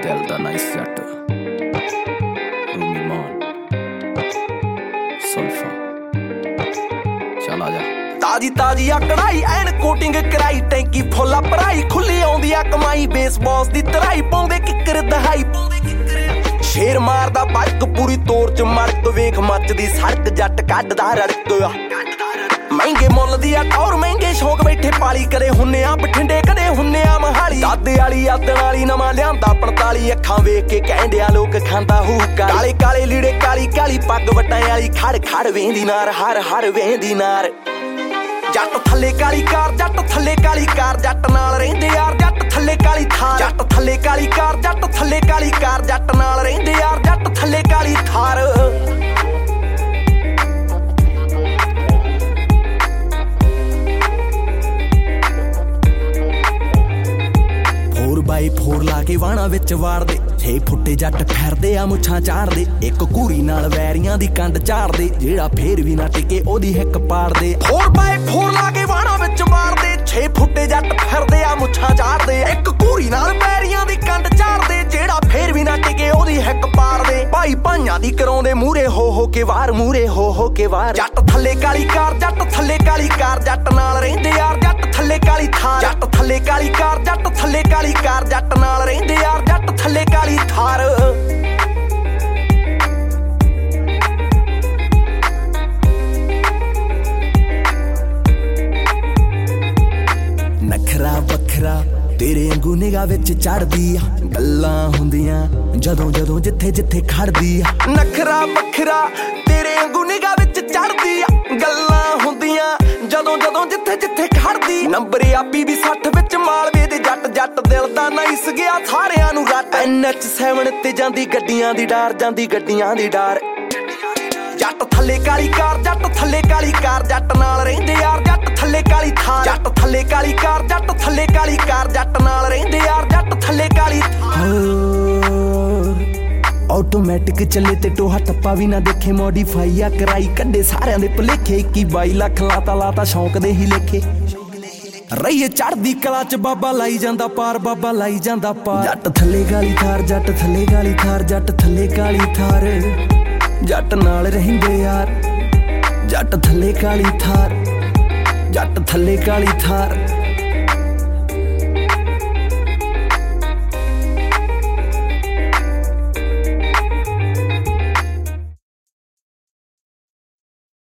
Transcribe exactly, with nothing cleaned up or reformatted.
दिल दा नाइस जट रूमी मान सुल्फा चल आ जा ताजी ताजी आ कढ़ाई एन कोटिंग कराई टैंकी फुल्ला भराई खुली आउंदी आ कमाई बेस बॉस दी तराई पाउंदे किकर दहाई शेर मारदा बड़क पूरी तोर च मड़क वेख मचदी सड़क जट कड्डदा रड़क महंगे मुल दी आ टौर महंगे शौक बैठे पाली कदे हुन्ने आ बठिंडे कदे हुन्ने आ महाली दादे वाली आदण वाली नवां लिआंदा पंताली अखां वेख के कहंदिया लोक खांदा हुक्का काले काले लीड़े काली काली पग वटां वाली खड़ खड़ वेंदी नार हर हर वेंदी नार जट थल्ले काली कार जट थल्ले काली कार जट नाल रहिंदे यार जट थल्ले काली थार जट थल्ले काली कार जट थल्ले काली कार जट नाल रहिंदे यार जट थल्ले काली थार फोर बाई फोर ला के वाणा विच वारदे छे फुट्टे जट फिरदे आ मुछां चाड़दे एक घूरी नाल वैरियां दी कंड झाड़दे जेड़ा फेर भी ना टिके ओदी हिक पाड़दे फोर बाई फोर ला के वाणा विच मारदे छे फुट्टे जट फिरदे आ मुछां चाड़दे एक घूरी नाल वैरियां दी कंड झाड़दे जेड़ा फेर भी ना टिके ओदी हिक पाड़दे भाई भाइयां दी कराउंदे मूरे हो हो के वार मूरे हो हो के वार जट थल्ले काली कार जट थल्ले काली कार जट नाल रहिंदे यार जट थल्ले काली थार जट थल्ले काली कार जट थल्ले काली कार जट नाल रहिंदे यार जट थल्ले काली थार नखरा बखरा तेरे अंगू निगाह विच चढ़दी आ गल्लां हुंदियां जदों जदों जिथे जिथे खड़दी आ नखरा बखरा तेरे अंगू निगाह विच चढ़दी आ गल्लां हुंदियां जदों जदों जिथे जिथे खड़दी नंबर आपी भी सठ विच मालवे दे जट जट दिल दा नाइस गया सारियां नूं रट एन एच सैवन ते जांदी गड्डियां दी डार जांदी गड्डियां दी डार जट थल्ले काली कार जट थल्ले काली कार जट नाल रहिंदे यार जट थल्ले काली थार जट थल्ले काली कार जट थल्ले काली कार जट नाल रहिंदे यार जट थल्ले काली ऑटोमैटिक चले ते टोहा टप्पा भी ना देखे मॉडिफाई आ कराई कड्डे सारियां दे भुलेखे इक्की बाई लख लाता लाता शौक दे ही लेखे रहीए चढ़दी कला च बाबा लाई जांदा पार बाबा लाई जांदा पार जट थल्ले काली थार जट थल्ले काली थार जट थल्ले काली थार जट नाल रहिंदे यार जट थल्ले काली थार जट थल्ले काली थार।